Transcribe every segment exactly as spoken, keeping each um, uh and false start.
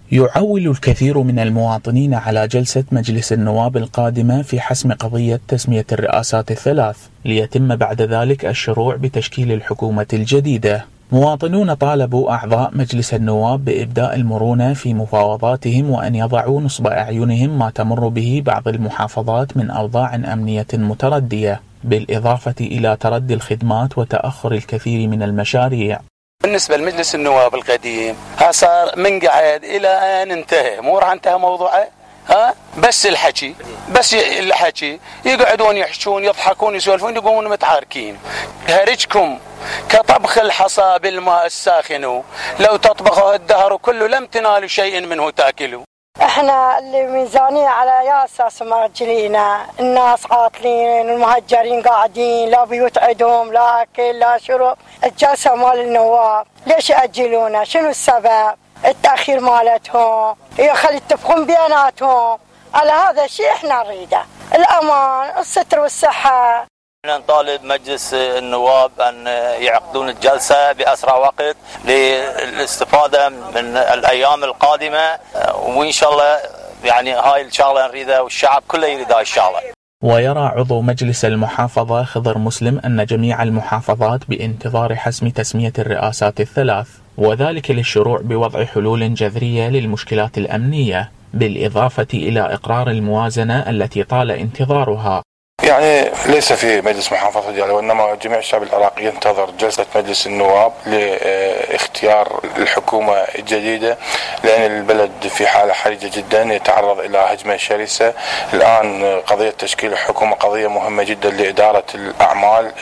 يعول الكثير من المواطنين على جلسة مجلس النواب القادمة في حسم قضية تسمية الرئاسات الثلاث، ليتم بعد ذلك الشروع بتشكيل الحكومة الجديدة. مواطنون طالبوا أعضاء مجلس النواب بإبداء المرونة في مفاوضاتهم، وأن يضعوا نصب أعينهم ما تمر به بعض المحافظات من أوضاع أمنية متردية، بالإضافة إلى تردي الخدمات وتأخر الكثير من المشاريع. بالنسبة لمجلس النواب القديم ها صار من قعد إلى أن انتهى، مو راح انتهى موضوعه، ها بس الحكي بس الحكي يقعدون يحشون يضحكون يسولفون يقومون متعاركين. هرجكم كطبخ الحصى بالماء الساخن، لو تطبخه الدهر كله لم تنالوا شيء منه تاكلوا. احنا اللي ميزانية على يا اساس مأجلينا، الناس عاطلين والمهجرين قاعدين لا بيوت عندهم لا اكل لا شرب. الجلسة مال النواب ليش يأجلونا؟ شنو السبب؟ التأخير مالتهم يخلي يتفقون بيناتهم على هذا الشيء. احنا نريده الأمان الستر والصحة. نطالب مجلس النواب أن يعقدون الجلسة بأسرع وقت للاستفادة من الأيام القادمة، وإن شاء الله يعني هاي الشغلة نريدها والشعب كله يريد هاي الشغلة. ويرى عضو مجلس المحافظة خضر مسلم أن جميع المحافظات بانتظار حسم تسمية الرئاسات الثلاث، وذلك للشروع بوضع حلول جذرية للمشكلات الأمنية، بالإضافة إلى إقرار الموازنة التي طال انتظارها. يعني ليس في مجلس محافظة ديالى، وإنما جميع الشعب العراقي ينتظر جلسة مجلس النواب لاختيار الحكومة الجديدة، لأن البلد في حالة حرجة جدا يتعرض إلى هجمة شرسة. الآن قضية تشكيل الحكومة قضية مهمة جدا لإدارة الأعمال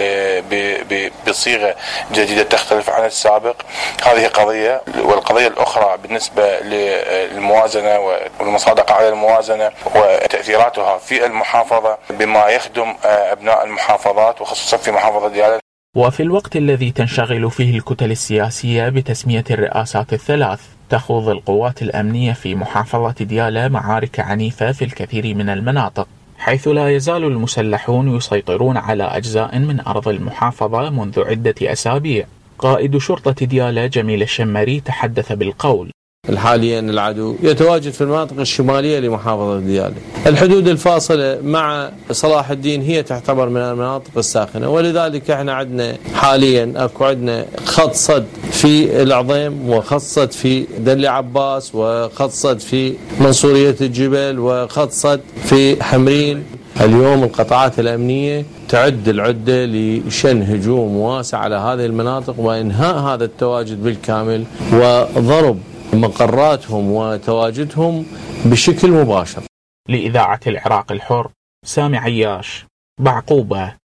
بصيغة جديدة تختلف عن السابق. هذه قضية، والقضية الأخرى بالنسبة للموازنة والمصادقة على الموازنة وتأثيراتها في المحافظة بما يخدم أبناء المحافظات وخصوصا في محافظة ديالى. وفي الوقت الذي تنشغل فيه الكتل السياسية بتسمية الرئاسات الثلاث، تخوض القوات الأمنية في محافظة ديالى معارك عنيفة في الكثير من المناطق، حيث لا يزال المسلحون يسيطرون على أجزاء من أرض المحافظة منذ عدة أسابيع. قائد شرطة ديالى جميل الشمري تحدث بالقول: حاليا العدو يتواجد في المناطق الشمالية لمحافظة ديالى. الحدود الفاصلة مع صلاح الدين هي تعتبر من المناطق الساخنة، ولذلك احنا عندنا حاليا اكو عندنا خط صد في العظيم، وخط صد في دل عباس، وخط صد في منصورية الجبل، وخط صد في حمرين. اليوم القطاعات الأمنية تعد العدة لشن هجوم واسع على هذه المناطق وإنهاء هذا التواجد بالكامل وضرب مقراتهم وتواجدهم بشكل مباشر. لإذاعة العراق الحر، سامي عياش، بعقوبة.